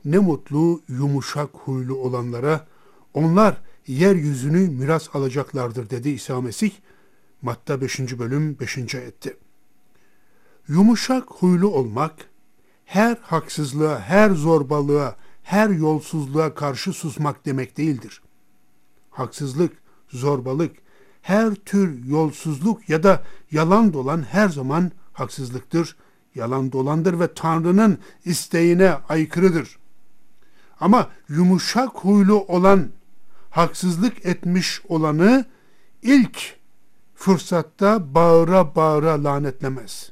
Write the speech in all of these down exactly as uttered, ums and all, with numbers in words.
Ne mutlu yumuşak huylu olanlara, onlar yeryüzünü miras alacaklardır dedi İsa Mesih. Matta beşinci bölüm beşinci ayette. Yumuşak huylu olmak, her haksızlığa, her zorbalığa, her yolsuzluğa karşı susmak demek değildir. Haksızlık, zorbalık, her tür yolsuzluk ya da yalan dolan her zaman haksızlıktır, yalan dolandır ve Tanrı'nın isteğine aykırıdır. Ama yumuşak huylu olan, haksızlık etmiş olanı ilk fırsatta bağıra bağıra lanetlemez.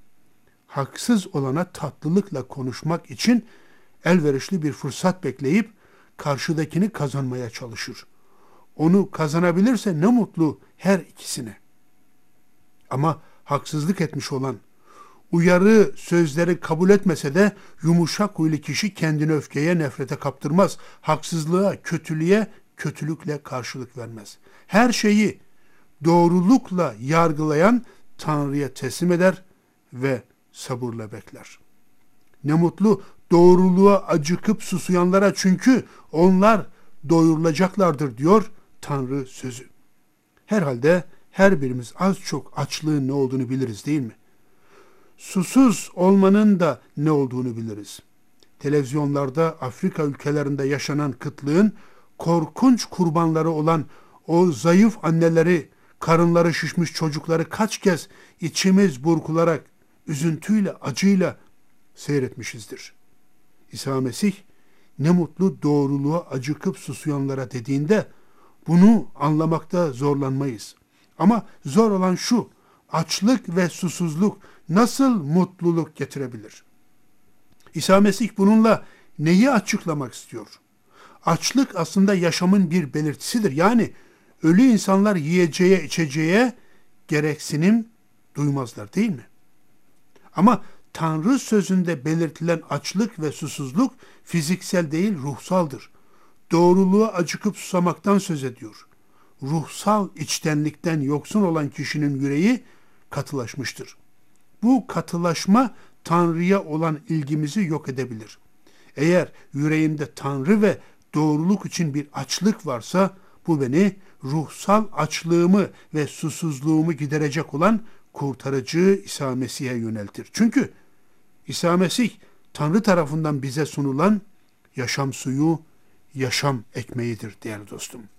Haksız olana tatlılıkla konuşmak için elverişli bir fırsat bekleyip karşıdakini kazanmaya çalışır. Onu kazanabilirse ne mutlu her ikisine. Ama haksızlık etmiş olan, uyarı sözleri kabul etmese de yumuşak huylu kişi kendini öfkeye, nefrete kaptırmaz. Haksızlığa, kötülüğe, kötülükle karşılık vermez. Her şeyi doğrulukla yargılayan Tanrı'ya teslim eder ve sabırla bekler. Ne mutlu doğruluğa acıkıp susayanlara, çünkü onlar doyurulacaklardır diyor Tanrı sözü. Herhalde her birimiz az çok açlığın ne olduğunu biliriz, değil mi? Susuz olmanın da ne olduğunu biliriz. Televizyonlarda Afrika ülkelerinde yaşanan kıtlığın korkunç kurbanları olan o zayıf anneleri, karınları şişmiş çocukları kaç kez içimiz burkularak, üzüntüyle, acıyla seyretmişizdir. İsa Mesih, ne mutlu doğruluğa acıkıp susayanlara dediğinde bunu anlamakta zorlanmayız. Ama zor olan şu, açlık ve susuzluk nasıl mutluluk getirebilir? İsa Mesih bununla neyi açıklamak istiyor? Açlık aslında yaşamın bir belirtisidir. Yani ölü insanlar yiyeceğe, içeceğe gereksinim duymazlar, değil mi? Ama Tanrı sözünde belirtilen açlık ve susuzluk fiziksel değil, ruhsaldır. Doğruluğa acıkıp susamaktan söz ediyor. Ruhsal içtenlikten yoksun olan kişinin yüreği katılaşmıştır. Bu katılaşma Tanrı'ya olan ilgimizi yok edebilir. Eğer yüreğimde Tanrı ve doğruluk için bir açlık varsa, bu beni ruhsal açlığımı ve susuzluğumu giderecek olan kurtarıcı İsa Mesih'e yöneltir. Çünkü İsa Mesih Tanrı tarafından bize sunulan yaşam suyu, yaşam ekmeğidir değerli dostum.